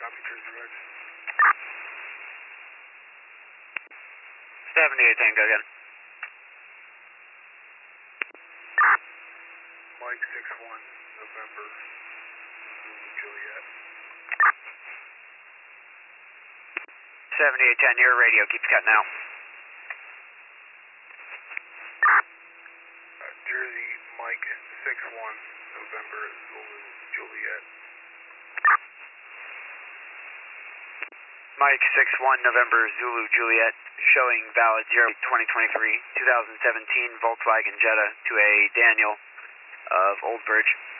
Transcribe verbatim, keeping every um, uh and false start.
Copy, Jersey Red. seventy-eight Tango again. Mike six one, November, Zulu Juliet. seventy-eight ten, your radio keeps cutting out. Uh, Jersey, Mike six one, November, Zulu Juliet. Mike six one, November, Zulu Juliet, showing valid zero twenty twenty-three, two thousand seventeen Volkswagen Jetta to a Daniel of Old Bridge.